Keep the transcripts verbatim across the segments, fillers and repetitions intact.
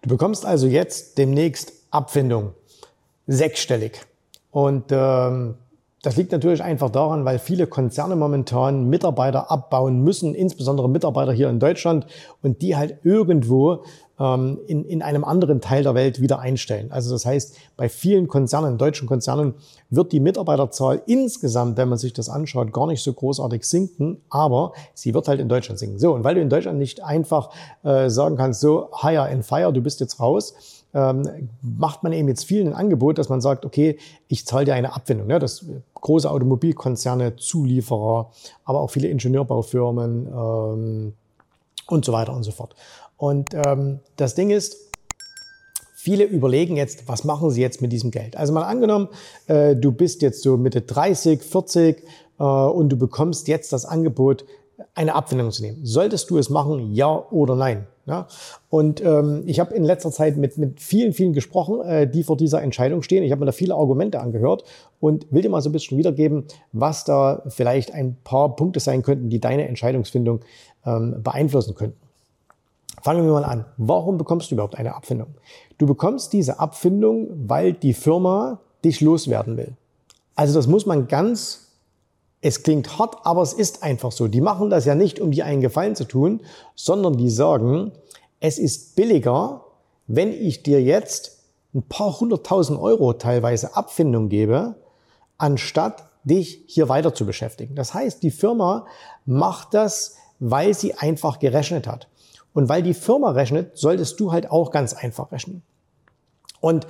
Du bekommst also jetzt demnächst Abfindung, sechsstellig. Und ähm, das liegt natürlich einfach daran, weil viele Konzerne momentan Mitarbeiter abbauen müssen, insbesondere Mitarbeiter hier in Deutschland, und die halt irgendwo ähm, in, in einem anderen Teil der Welt wieder einstellen. Also das heißt, bei vielen Konzernen, deutschen Konzernen, wird die Mitarbeiterzahl insgesamt, wenn man sich das anschaut, gar nicht so großartig sinken, aber sie wird halt in Deutschland sinken. So, und weil du in Deutschland nicht einfach äh, sagen kannst, so, hire and fire, du bist jetzt raus, Ähm, macht man eben jetzt vielen ein Angebot, dass man sagt, okay, ich zahle dir eine Abfindung. Ja, das große Automobilkonzerne, Zulieferer, aber auch viele Ingenieurbaufirmen ähm, und so weiter und so fort. Und ähm, das Ding ist, viele überlegen jetzt, was machen sie jetzt mit diesem Geld? Also mal angenommen, äh, du bist jetzt so Mitte dreißig, vierzig äh, und du bekommst jetzt das Angebot, eine Abfindung zu nehmen. Solltest du es machen, ja oder nein? Ja? Und ähm, ich habe in letzter Zeit mit, mit vielen, vielen gesprochen, äh, die vor dieser Entscheidung stehen. Ich habe mir da viele Argumente angehört und will dir mal so ein bisschen wiedergeben, was da vielleicht ein paar Punkte sein könnten, die deine Entscheidungsfindung ähm, beeinflussen könnten. Fangen wir mal an. Warum bekommst du überhaupt eine Abfindung? Du bekommst diese Abfindung, weil die Firma dich loswerden will. Also das muss man ganz... Es klingt hart, aber es ist einfach so. Die machen das ja nicht, um dir einen Gefallen zu tun, sondern die sagen, es ist billiger, wenn ich dir jetzt ein paar hunderttausend Euro teilweise Abfindung gebe, anstatt dich hier weiter zu beschäftigen. Das heißt, die Firma macht das, weil sie einfach gerechnet hat. Und weil die Firma rechnet, solltest du halt auch ganz einfach rechnen. Und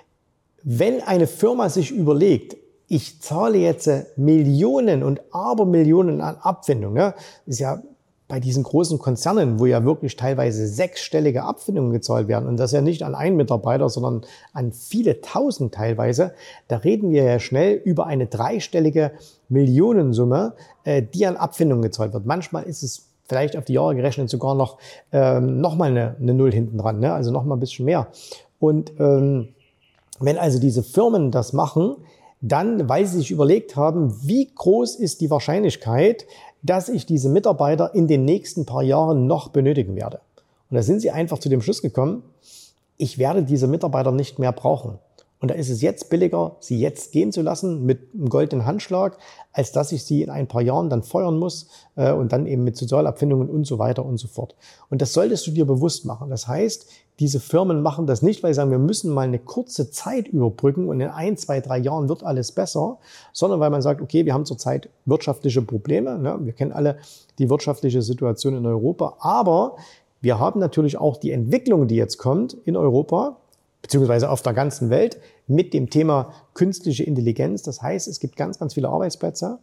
wenn eine Firma sich überlegt, ich zahle jetzt Millionen und Abermillionen an Abfindung. Ja. Das ist ja bei diesen großen Konzernen, wo ja wirklich teilweise sechsstellige Abfindungen gezahlt werden. Und das ja nicht an einen Mitarbeiter, sondern an viele Tausend teilweise. Da reden wir ja schnell über eine dreistellige Millionensumme, die an Abfindungen gezahlt wird. Manchmal ist es vielleicht auf die Jahre gerechnet sogar noch, ähm, noch mal eine, eine Null hinten dran, ne? Also noch mal ein bisschen mehr. Und ähm, wenn also diese Firmen das machen, dann, weil sie sich überlegt haben, wie groß ist die Wahrscheinlichkeit, dass ich diese Mitarbeiter in den nächsten paar Jahren noch benötigen werde. Und da sind sie einfach zu dem Schluss gekommen, ich werde diese Mitarbeiter nicht mehr brauchen. Und da ist es jetzt billiger, sie jetzt gehen zu lassen mit einem goldenen Handschlag, als dass ich sie in ein paar Jahren dann feuern muss äh, und dann eben mit Sozialabfindungen und so weiter und so fort. Und das solltest du dir bewusst machen. Das heißt, diese Firmen machen das nicht, weil sie sagen, wir müssen mal eine kurze Zeit überbrücken und in ein, zwei, drei Jahren wird alles besser, sondern weil man sagt, okay, wir haben zurzeit wirtschaftliche Probleme. Ne? Wir kennen alle die wirtschaftliche Situation in Europa, aber wir haben natürlich auch die Entwicklung, die jetzt kommt in Europa, beziehungsweise auf der ganzen Welt, mit dem Thema künstliche Intelligenz. Das heißt, es gibt ganz, ganz viele Arbeitsplätze,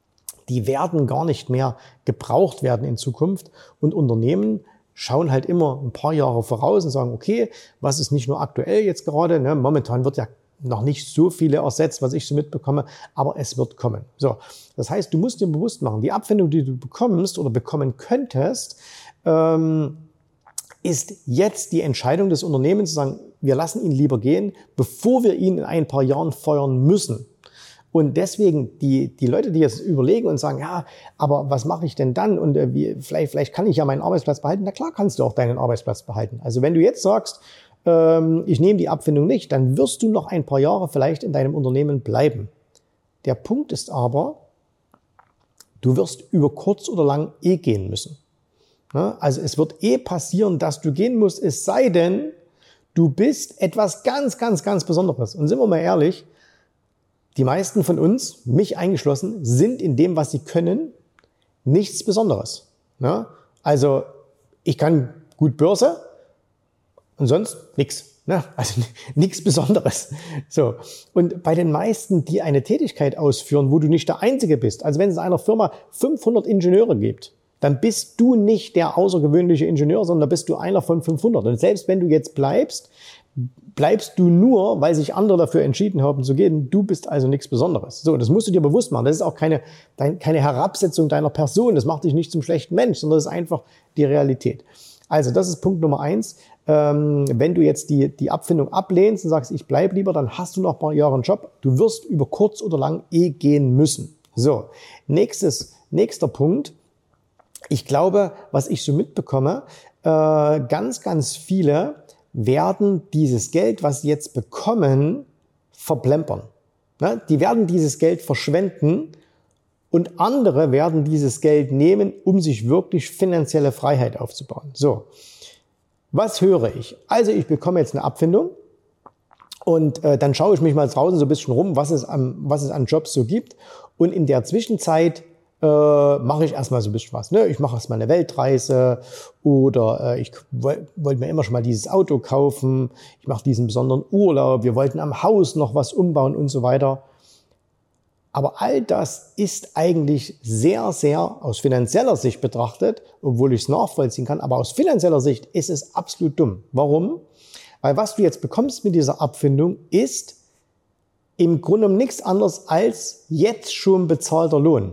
die werden gar nicht mehr gebraucht werden in Zukunft. Und Unternehmen schauen halt immer ein paar Jahre voraus und sagen, okay, was ist nicht nur aktuell jetzt gerade, ne? Momentan wird ja noch nicht so viele ersetzt, was ich so mitbekomme, aber es wird kommen. So, das heißt, du musst dir bewusst machen, die Abfindung, die du bekommst oder bekommen könntest, ähm, ist jetzt die Entscheidung des Unternehmens zu sagen, wir lassen ihn lieber gehen, bevor wir ihn in ein paar Jahren feuern müssen. Und deswegen die, die Leute, die jetzt überlegen und sagen, ja, aber was mache ich denn dann? Und äh, wie, vielleicht, vielleicht kann ich ja meinen Arbeitsplatz behalten. Na klar kannst du auch deinen Arbeitsplatz behalten. Also wenn du jetzt sagst, ähm, ich nehme die Abfindung nicht, dann wirst du noch ein paar Jahre vielleicht in deinem Unternehmen bleiben. Der Punkt ist aber, du wirst über kurz oder lang eh gehen müssen. Ne? Also es wird eh passieren, dass du gehen musst, es sei denn, du bist etwas ganz, ganz, ganz Besonderes. Und sind wir mal ehrlich, die meisten von uns, mich eingeschlossen, sind in dem, was sie können, nichts Besonderes. Ne? Also ich kann gut Börse und sonst nichts. Ne? Also nichts Besonderes. So. Und bei den meisten, die eine Tätigkeit ausführen, wo du nicht der Einzige bist, also wenn es in einer Firma fünfhundert Ingenieure gibt, dann bist du nicht der außergewöhnliche Ingenieur, sondern da bist du einer von fünfhundert. Und selbst wenn du jetzt bleibst, bleibst du nur, weil sich andere dafür entschieden haben zu gehen. Du bist also nichts Besonderes. So, das musst du dir bewusst machen. Das ist auch keine, keine Herabsetzung deiner Person. Das macht dich nicht zum schlechten Mensch, sondern das ist einfach die Realität. Also das ist Punkt Nummer eins. Ähm, wenn du jetzt die, die Abfindung ablehnst und sagst, ich bleib lieber, dann hast du noch ein paar Jahre einen Job. Du wirst über kurz oder lang eh gehen müssen. So, nächstes, nächster Punkt. Ich glaube, was ich so mitbekomme, äh, ganz, ganz viele werden dieses Geld, was sie jetzt bekommen, verplempern. Ne? Die werden dieses Geld verschwenden und andere werden dieses Geld nehmen, um sich wirklich finanzielle Freiheit aufzubauen. So, was höre ich? Also ich bekomme jetzt eine Abfindung und äh, dann schaue ich mich mal draußen so ein bisschen rum, was es, am, was es an Jobs so gibt. Und in der Zwischenzeit äh, mache ich erstmal so ein bisschen was. Ne? Ich mache erstmal eine Weltreise oder äh, ich wollte mir immer schon mal dieses Auto kaufen. Ich mache diesen besonderen Urlaub. Wir wollten am Haus noch was umbauen und so weiter. Aber all das ist eigentlich sehr, sehr aus finanzieller Sicht betrachtet, obwohl ich es nachvollziehen kann, aber aus finanzieller Sicht ist es absolut dumm. Warum? Weil was du jetzt bekommst mit dieser Abfindung ist im Grunde genommen nichts anderes als jetzt schon bezahlter Lohn.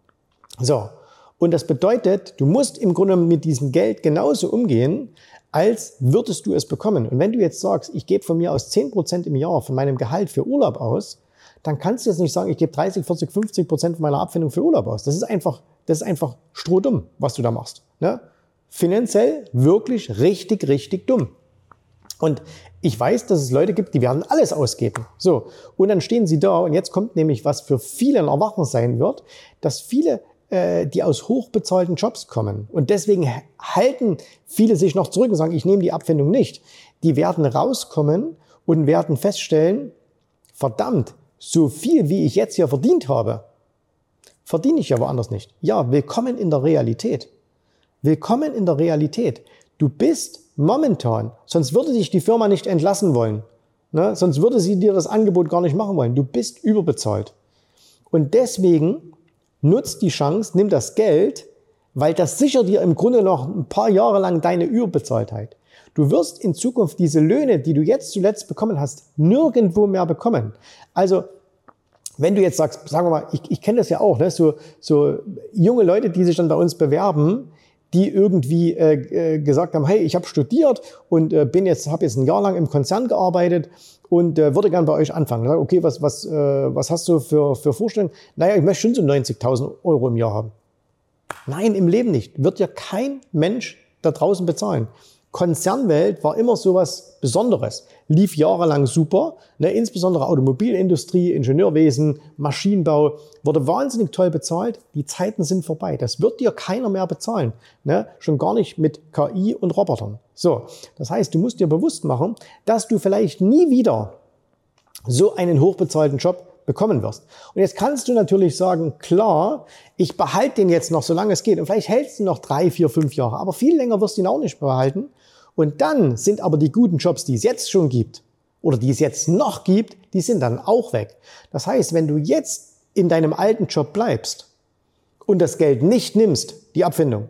So, und das bedeutet, du musst im Grunde genommen mit diesem Geld genauso umgehen, als würdest du es bekommen. Und wenn du jetzt sagst, ich gebe von mir aus zehn Prozent im Jahr von meinem Gehalt für Urlaub aus, dann kannst du jetzt nicht sagen, ich gebe dreißig, vierzig, fünfzig Prozent von meiner Abfindung für Urlaub aus. Das ist einfach, das ist einfach strohdumm, was du da machst. Ne? Finanziell wirklich richtig, richtig dumm. Und ich weiß, dass es Leute gibt, die werden alles ausgeben. So. Und dann stehen sie da und jetzt kommt nämlich, was für viele ein Erwachen sein wird, dass viele, äh, die aus hochbezahlten Jobs kommen und deswegen halten viele sich noch zurück und sagen, ich nehme die Abfindung nicht. Die werden rauskommen und werden feststellen, verdammt, so viel, wie ich jetzt hier verdient habe, verdiene ich ja woanders nicht. Ja, willkommen in der Realität. Willkommen in der Realität. Du bist momentan, sonst würde dich die Firma nicht entlassen wollen. Ne? Sonst würde sie dir das Angebot gar nicht machen wollen. Du bist überbezahlt. Und deswegen nutzt die Chance, nimm das Geld, weil das sichert dir im Grunde noch ein paar Jahre lang deine Überbezahltheit. Du wirst in Zukunft diese Löhne, die du jetzt zuletzt bekommen hast, nirgendwo mehr bekommen. Also, wenn du jetzt sagst, sagen wir mal, ich, ich kenne das ja auch, ne? so, so junge Leute, die sich dann bei uns bewerben, die irgendwie äh, gesagt haben, hey, ich habe studiert und äh, bin jetzt, habe jetzt ein Jahr lang im Konzern gearbeitet und äh, würde gern bei euch anfangen. Okay, was, was, äh, was hast du für, für Vorstellungen? Naja, ich möchte schon so neunzigtausend Euro im Jahr haben. Nein, im Leben nicht. Wird ja kein Mensch da draußen bezahlen. Konzernwelt war immer sowas Besonderes. Lief jahrelang super, ne, insbesondere Automobilindustrie, Ingenieurwesen, Maschinenbau, wurde wahnsinnig toll bezahlt. Die Zeiten sind vorbei. Das wird dir keiner mehr bezahlen. Ne? Schon gar nicht mit K I und Robotern. So, das heißt, du musst dir bewusst machen, dass du vielleicht nie wieder so einen hochbezahlten Job bekommen wirst. Und jetzt kannst du natürlich sagen, klar, ich behalte den jetzt noch, solange es geht. Und vielleicht hältst du noch drei, vier, fünf Jahre. Aber viel länger wirst du ihn auch nicht behalten. Und dann sind aber die guten Jobs, die es jetzt schon gibt oder die es jetzt noch gibt, die sind dann auch weg. Das heißt, wenn du jetzt in deinem alten Job bleibst und das Geld nicht nimmst, die Abfindung,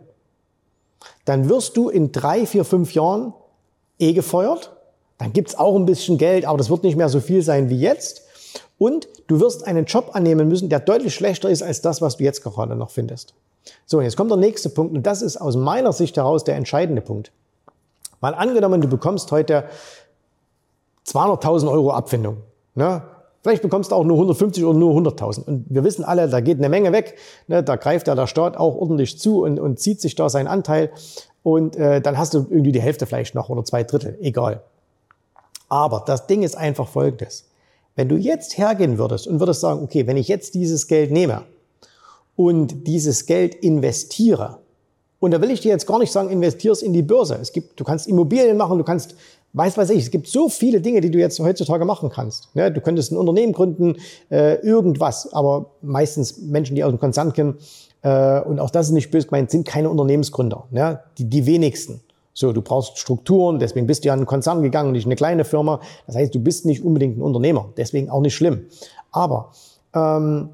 dann wirst du in drei, vier, fünf Jahren eh gefeuert. Dann gibt's auch ein bisschen Geld, aber das wird nicht mehr so viel sein wie jetzt. Und du wirst einen Job annehmen müssen, der deutlich schlechter ist als das, was du jetzt gerade noch findest. So, und jetzt kommt der nächste Punkt und das ist aus meiner Sicht heraus der entscheidende Punkt. Mal angenommen, du bekommst heute zweihunderttausend Euro Abfindung. Ne? Vielleicht bekommst du auch nur hundertfünfzig oder nur hunderttausend. Und wir wissen alle, da geht eine Menge weg. Ne? Da greift ja der Staat auch ordentlich zu und, und zieht sich da seinen Anteil. Und äh, dann hast du irgendwie die Hälfte vielleicht noch oder zwei Drittel. Egal. Aber das Ding ist einfach Folgendes. Wenn du jetzt hergehen würdest und würdest sagen, okay, wenn ich jetzt dieses Geld nehme und dieses Geld investiere, und da will ich dir jetzt gar nicht sagen, investier es in die Börse. Es gibt, du kannst Immobilien machen, du kannst, weiß weiß ich, es gibt so viele Dinge, die du jetzt heutzutage machen kannst. Ja, du könntest ein Unternehmen gründen, äh, irgendwas, aber meistens Menschen, die aus dem Konzern kommen, äh, und auch das ist nicht böse gemeint, sind keine Unternehmensgründer, ja, die, die wenigsten. So, du brauchst Strukturen, deswegen bist du ja in einen Konzern gegangen, nicht eine kleine Firma. Das heißt, du bist nicht unbedingt ein Unternehmer, deswegen auch nicht schlimm. Aber ähm,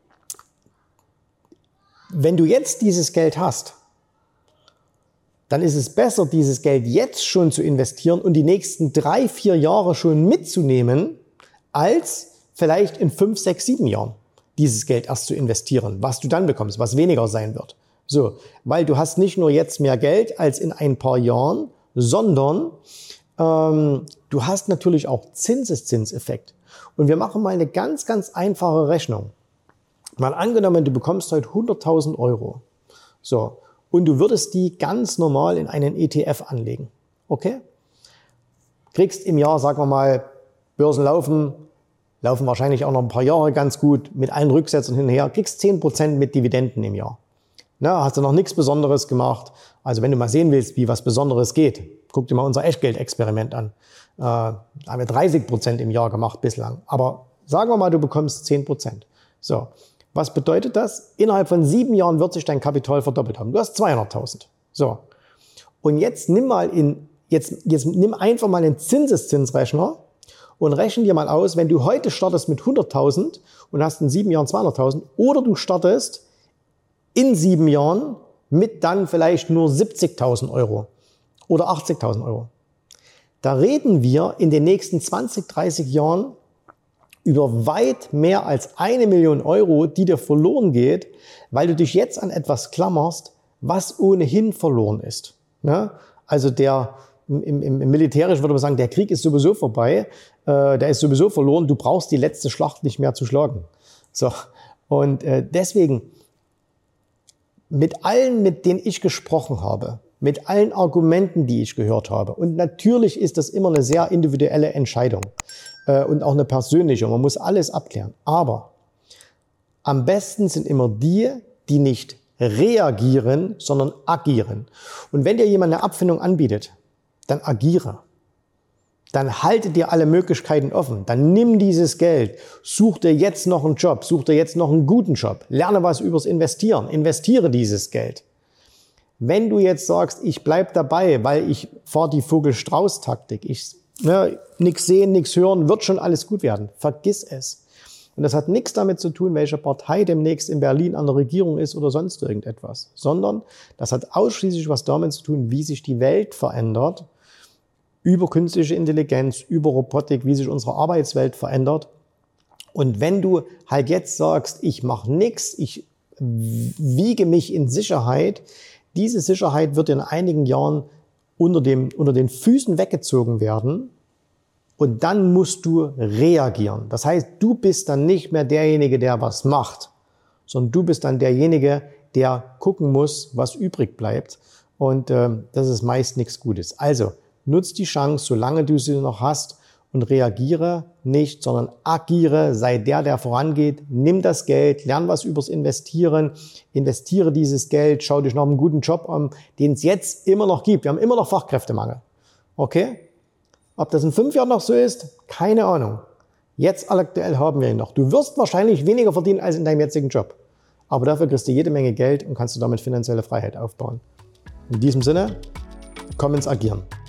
wenn du jetzt dieses Geld hast, dann ist es besser, dieses Geld jetzt schon zu investieren und die nächsten drei, vier Jahre schon mitzunehmen, als vielleicht in fünf, sechs, sieben Jahren dieses Geld erst zu investieren, was du dann bekommst, was weniger sein wird. So, weil du hast nicht nur jetzt mehr Geld als in ein paar Jahren, sondern ähm, du hast natürlich auch Zinseszinseffekt. Und wir machen mal eine ganz, ganz einfache Rechnung. Mal angenommen, du bekommst heute hunderttausend Euro. So. Und du würdest die ganz normal in einen E T F anlegen. Okay? kriegst im Jahr, sagen wir mal, Börsen laufen, laufen wahrscheinlich auch noch ein paar Jahre ganz gut, mit allen Rücksätzen hin und her, kriegst zehn Prozent mit Dividenden im Jahr. Na, hast du noch nichts Besonderes gemacht. Also wenn du mal sehen willst, wie was Besonderes geht, guck dir mal unser Echtgeld-Experiment an. Äh, da haben wir dreißig Prozent im Jahr gemacht bislang. Aber sagen wir mal, du bekommst zehn Prozent. So, was bedeutet das? Innerhalb von sieben Jahren wird sich dein Kapital verdoppelt haben. Du hast zweihunderttausend. So, und jetzt nimm mal in, jetzt, jetzt nimm einfach mal einen Zinseszinsrechner und rechne dir mal aus, wenn du heute startest mit hunderttausend und hast in sieben Jahren zweihunderttausend, oder du startest in sieben Jahren mit dann vielleicht nur siebzigtausend Euro oder achtzigtausend Euro. Da reden wir in den nächsten zwanzig, dreißig Jahren über weit mehr als eine Million Euro, die dir verloren geht, weil du dich jetzt an etwas klammerst, was ohnehin verloren ist. Ne? Also der, im, im, im Militärischen würde man sagen, der Krieg ist sowieso vorbei, äh, der ist sowieso verloren, du brauchst die letzte Schlacht nicht mehr zu schlagen. So. Und äh, deswegen, mit allen, mit denen ich gesprochen habe, mit allen Argumenten, die ich gehört habe, und natürlich ist das immer eine sehr individuelle Entscheidung äh, und auch eine persönliche, man muss alles abklären, aber am besten sind immer die, die nicht reagieren, sondern agieren. Und wenn dir jemand eine Abfindung anbietet, dann agiere. Dann halte dir alle Möglichkeiten offen. Dann nimm dieses Geld, such dir jetzt noch einen Job, such dir jetzt noch einen guten Job, lerne was übers Investieren, investiere dieses Geld. Wenn du jetzt sagst, ich bleib dabei, weil ich fahre die Vogel-Strauß-Taktik, ich ne, nichts sehen, nichts hören, wird schon alles gut werden, vergiss es. Und das hat nichts damit zu tun, welche Partei demnächst in Berlin an der Regierung ist oder sonst irgendetwas, sondern das hat ausschließlich was damit zu tun, wie sich die Welt verändert, über künstliche Intelligenz, über Robotik, wie sich unsere Arbeitswelt verändert. Und wenn du halt jetzt sagst, ich mache nichts, ich wiege mich in Sicherheit, diese Sicherheit wird in einigen Jahren unter, dem, unter den Füßen weggezogen werden. Und dann musst du reagieren. Das heißt, du bist dann nicht mehr derjenige, der was macht, sondern du bist dann derjenige, der gucken muss, was übrig bleibt. Und äh, das ist meist nichts Gutes. Also nutz die Chance, solange du sie noch hast, und reagiere nicht, sondern agiere, sei der, der vorangeht. Nimm das Geld, lern was übers Investieren, investiere dieses Geld, schau dich nach einem guten Job an, den es jetzt immer noch gibt. Wir haben immer noch Fachkräftemangel. Okay? Ob das in fünf Jahren noch so ist, keine Ahnung. Jetzt aktuell haben wir ihn noch. Du wirst wahrscheinlich weniger verdienen als in deinem jetzigen Job. Aber dafür kriegst du jede Menge Geld und kannst du damit finanzielle Freiheit aufbauen. In diesem Sinne, komm ins Agieren.